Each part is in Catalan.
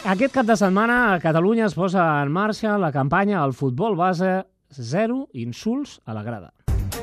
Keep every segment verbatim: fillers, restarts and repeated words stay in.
Aquest cap de setmana a Catalunya es posa en marxa la campanya El futbol base, zero insults a la grada.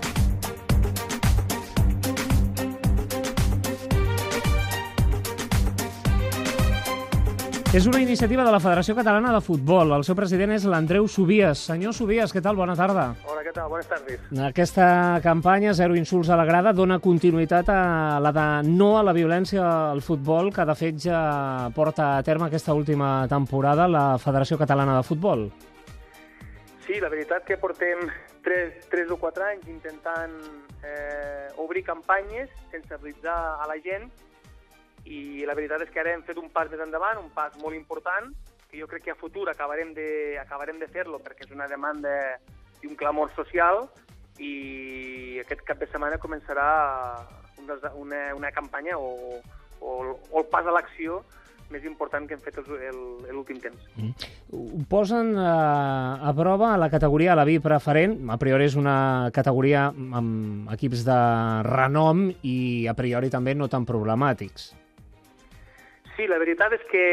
És una iniciativa de la Federació Catalana de Futbol. El seu president és l'Andreu Subies. Senyor Subies, què tal? Bona tarda. Hola, què tal? Bones tardes. Aquesta campanya, Zero insults a la grada, dona continuïtat a la de no a la violència al futbol, que de fet ja porta a terme aquesta última temporada la Federació Catalana de Futbol. Sí, la veritat que portem tres o quatre anys intentant eh, obrir campanyes, sensibilitzar a la gent, i la veritat és que ara hem fet un pas més endavant, un pas molt important, que jo crec que a futur acabarem de, acabarem de fer-lo perquè és una demanda i un clamor social, i aquest cap de setmana començarà una, una, una campanya o, o, o el pas a l'acció més important que hem fet l'últim temps. Mm. Ho posen a, a prova a la categoria a la V I P preferent. A priori és una categoria amb equips de renom i a priori també no tan problemàtics. Sí, la veritat és que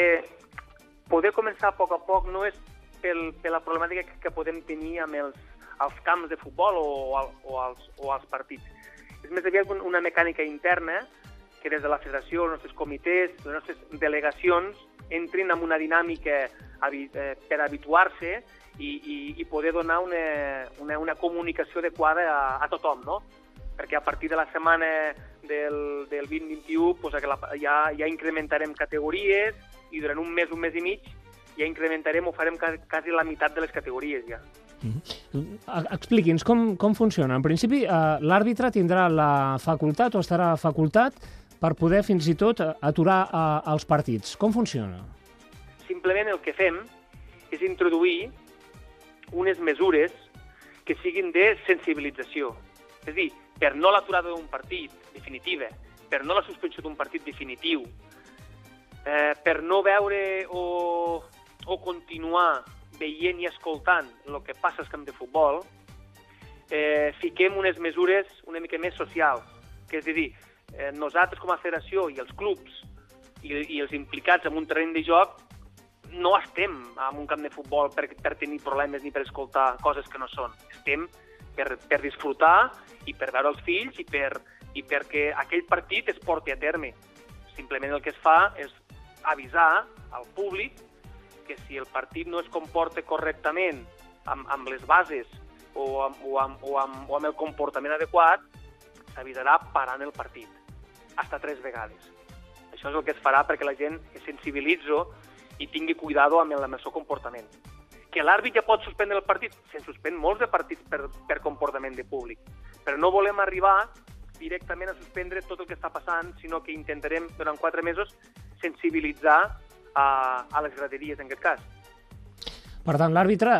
poder començar a poc a poc no és pel, per la problemàtica que, que podem tenir amb els, els camps de futbol o, o, els, o els partits. És més aviat una mecànica interna que des de la federació, els nostres comitès, les nostres delegacions entrin en una dinàmica per habituar-se i, i, i poder donar una, una, una comunicació adequada a, a tothom, no? Perquè a partir de la setmana del, del vint vint-i-u pues, ja, ja incrementarem categories i durant un mes, un mes i mig, ja incrementarem o farem quasi la meitat de les categories ja. Mm-hmm. Expliqui'ns com, com funciona. En principi, eh, l'àrbitre tindrà la facultat o estarà facultat per poder fins i tot aturar eh, els partits. Com funciona? Simplement el que fem és introduir unes mesures que siguin de sensibilització. És a dir, per no l'aturada d'un partit definitiva, per no la suspensió d'un partit definitiu, eh, per no veure o, o continuar veient i escoltant el que passa al camp de futbol, eh, fiquem unes mesures una mica més socials. Que és a dir, eh, nosaltres com a federació i els clubs i, i els implicats en un terreny de joc no estem en un camp de futbol per, per tenir problemes ni per escoltar coses que no són. Estem per, per disfrutar i per veure els fills i, per, i perquè aquell partit es porti a terme. Simplement el que es fa és avisar al públic que si el partit no es comporta correctament amb, amb les bases o amb, o, amb, o, amb, o amb el comportament adequat, s'avisarà parant el partit, hasta tres vegades. Això és el que es farà perquè la gent es sensibilitzi i tingui cuidado amb el, amb el seu comportament. Que l'àrbit ja pot suspendre el partit, se'n suspèn molts de partits per, per comportament de públic, però no volem arribar directament a suspendre tot el que està passant, sinó que intentarem durant quatre mesos sensibilitzar a, a les graderies en aquest cas. Per tant, l'àrbitre,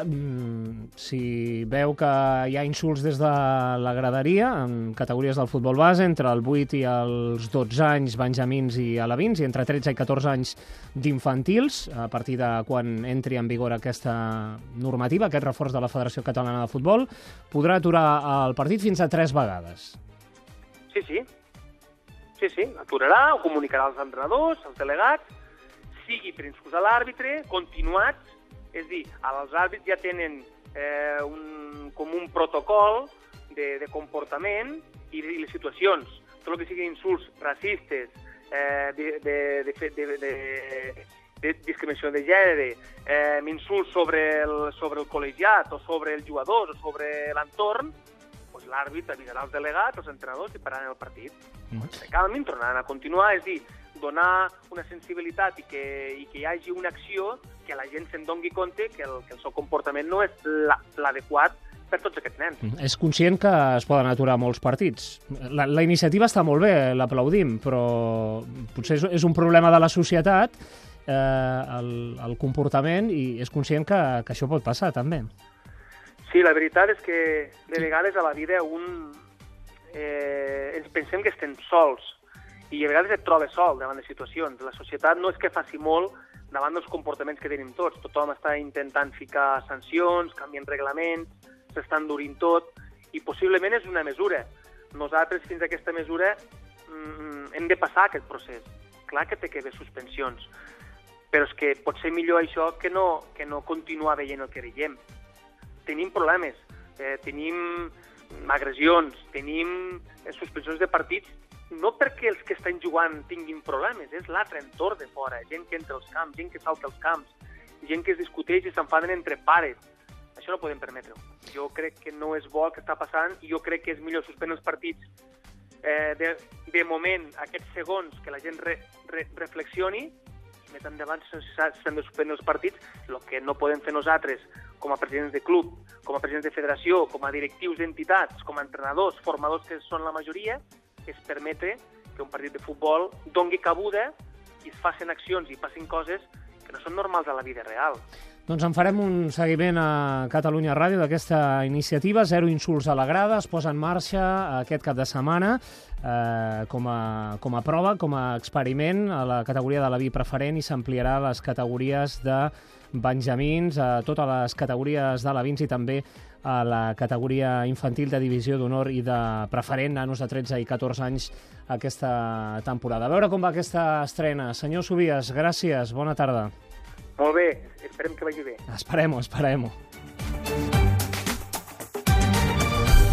si veu que hi ha insults des de la graderia, en categories del futbol base, entre el vuit i els dotze anys benjamins i alevins, i entre tretze i catorze anys d'infantils, a partir de quan entri en vigor aquesta normativa, aquest reforç de la Federació Catalana de Futbol, podrà aturar el partit fins a tres vegades. Sí, sí. Sí, sí. Aturarà, ho comunicarà als entrenadors, als delegats, sigui per insults a l'àrbitre, continuats. És a dir, els àrbits ja tenen eh, un, com un protocol de, de comportament i, i les situacions. Tot el que siguin insults racistes, eh, de, de, de, de, de, de discriminació de gènere, eh, insults sobre el, sobre el col·legiat o sobre els jugadors o sobre l'entorn, doncs l'àrbit avisarà els delegats, els entrenadors i pararan el partit. Mm. Calmin, tornaran a continuar, és a dir, donar una sensibilitat i que, i que hi hagi una acció que la gent se'n doni compte que el, que el seu comportament no és l'adequat per tots aquests nens. Mm. És conscient que es poden aturar molts partits. La, la iniciativa està molt bé, l'aplaudim, però potser és, és un problema de la societat, eh, el, el comportament, i és conscient que, que això pot passar també. Sí, la veritat és que de vegades a la vida un, eh, ens pensem que estem sols i a vegades et trobes sol davant de situacions. La societat no és que faci molt davant dels comportaments que tenim tots. Tothom està intentant ficar sancions, canviant reglaments, s'està endurint tot, i possiblement és una mesura. Nosaltres, fins a aquesta mesura, hem de passar aquest procés. Clar que té que haver suspensions, però és que pot ser millor això que no, que no continuar veient el que veiem. Tenim problemes, eh, tenim agressions, tenim suspensions de partits, no perquè els que estan jugant tinguin problemes, és l'altre entorn de fora, gent que entra als camps, gent que salta als camps, gent que es discuteix i s'enfaden entre pares. Això no podem permetre-ho. Jo crec que no és bo el que està passant i jo crec que és millor suspendre els partits eh, de, de moment, aquests segons, que la gent re, re, reflexioni, i més endavant s'han de suspendre els partits. El que no podem fer nosaltres, com a presidents de club, com a presidents de federació, com a directius d'entitats, com a entrenadors, formadors que són la majoria, és permetre que un partit de futbol dongui cabuda i es facin accions i passin coses que no són normals a la vida real. Doncs en farem un seguiment a Catalunya Ràdio d'aquesta iniciativa. Zero insults a la grada, es posa en marxa aquest cap de setmana eh, com, a, com a prova, com a experiment a la categoria de la B preferent i s'ampliarà a les categories de benjamins, a totes les categories de l'Avins i també a la categoria infantil de divisió d'honor i de preferent, nanos de tretze i catorze anys aquesta temporada. A veure com va aquesta estrena. Senyor Subias, gràcies, bona tarda. Molt bé, esperem que vagi bé. Esperem-ho, esperem-ho.